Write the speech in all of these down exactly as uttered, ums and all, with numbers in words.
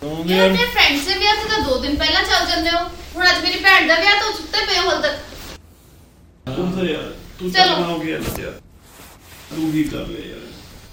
यार मेरे फ्रेंड से विआह तो दो दिन पहला चल जाते हो हुण अज मेरी भैन दा विआह तो सुत्ते पे हो हल तक तुम तो यार तू चलो हो गया यार तू ही कर ले यार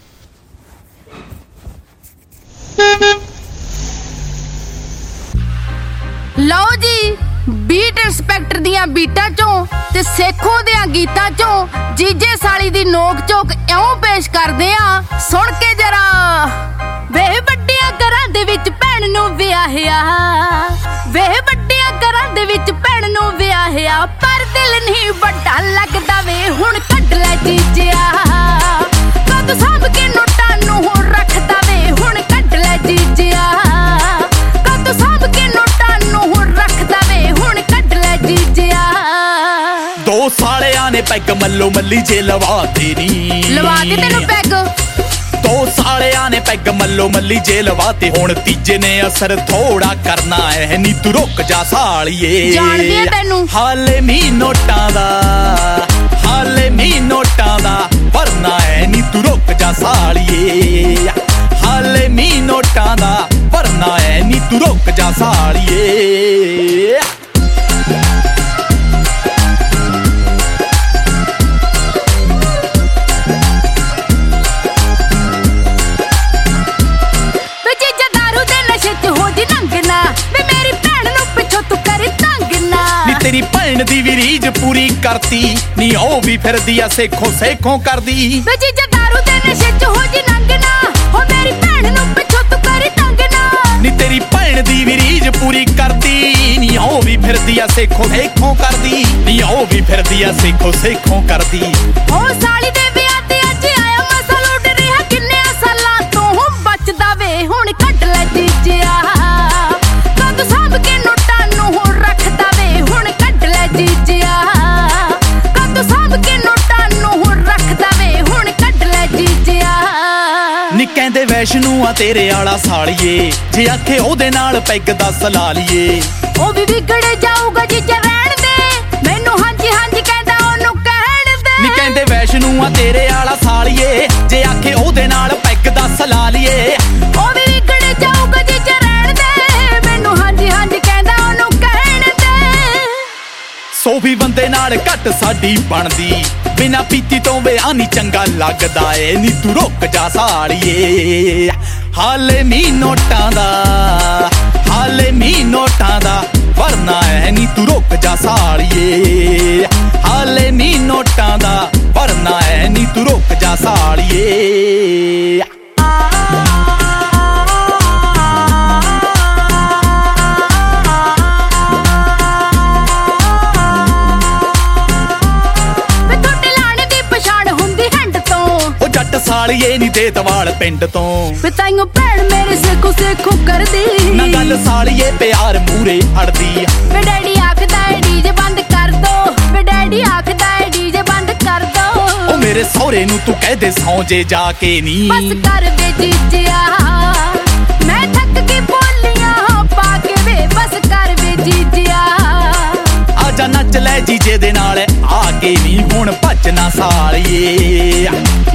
लो जी बीट इंस्पैक्टर दियां बीटां चों ते सेखों दियां गीतां चों जीजे साली दी नोक चोक इउं पेश करदे आ सुण के जरा वे वड्डियां घरां दे विच भैण नूं विआहिया वे वड्डियां घरां दे विच भैण नूं विआहिया पर दिल नहीं वड्डा लगदा वे हुण कढ ले जीजिया कद सांभ के नोटां नूं हुण रखदा वे हुण कढ ले जीजिया कद सांभ के नोटां नूं हुण रखदा वे हुण कढ ले जीजिया दो सालियां ने पैग मल्लो मल्ली जे लवा देनी लवा के तेनू पैग दो सालियां ने पैग मल्लो मल्ली जे लवा ते हुण तीजे ने असर थोड़ा करना है नी तू रुक जा सालिए जाणदी आ तैनू हाले मी नोटां दा हाले मी नोटां दा भरना है नी तू रुक जा सालिए हाले मी नोटां दा भरना है नी तू रुक जा सालिए तेरी भैन दी भी रीझ पूरी करती नी ओ भी फिरदी आ सेखों सेखों करदी वे जीजा दारू दे नशे च हो जी नंगना हो मेरी भैन नूं पिछों तू करी तंगना नी तेरी भैन दी भी रीझ पूरी करती नी ओ भी फिरदी आ सेखों सेखों करदी नी ओ भी फिरदी आ सेखों सेखों करदी ओ साली दे विआह ते अज आया मसा लुट रिहा किन्ने सालां तों बचदा वे हुण कढ ले जीजिया कद सांभ के नोटां नूं हुण रखदा वे हुण कढ ले जीजिया कद सांभ के नोटां नूं हुण रखदा वे हुण कढ ले जीजिया नी कहंदे वैष्णु आ तेरे आला सालिए जे आखे ओदे नाल पैग दस ला लीए ओ भी विगड़ जाऊगा जीजा रहण दे मैनू हांजी हांजी कहंदा ओनू कहण दे नी कहंदे वैष्णु आ तेरे आला सालिए जे आखे ओदे नाल पैग दस ला लीए ओ भी विगड़ जाऊगा जीजा रहण दे मैनू हांजी हांजी कहंदा ओनू कहण दे सो भी बंदे नाल घट साडी बनदी बिना पीती तो विआह नी चंगा लगदा ए नी तू रुक जा सालिए हाले मी नोटां दा हाले मी नोटां दा भरना है नी तू रुक जा सालिए हाले मी नोटां दा भरना है नी तू रुक जा सालिए सालिए नी दे दवाल पिंड तो ताइयों भैन मेरे सेखो सेखो करदी ना गल सालिए प्यार मूरे अड़दी वे डैडी आखदा है डीजे बंद कर दो वे डैडी आखदा है डीजे बंद कर दो ओ मेरे सौरे नू तू कह दे सौ जे जाके नी बस कर दे जीजिया मैं थक के बोलियां पा के वे बस कर वे जीजिया आजा नच ले जीजे दे नाल आके नी हुण भजना सालिए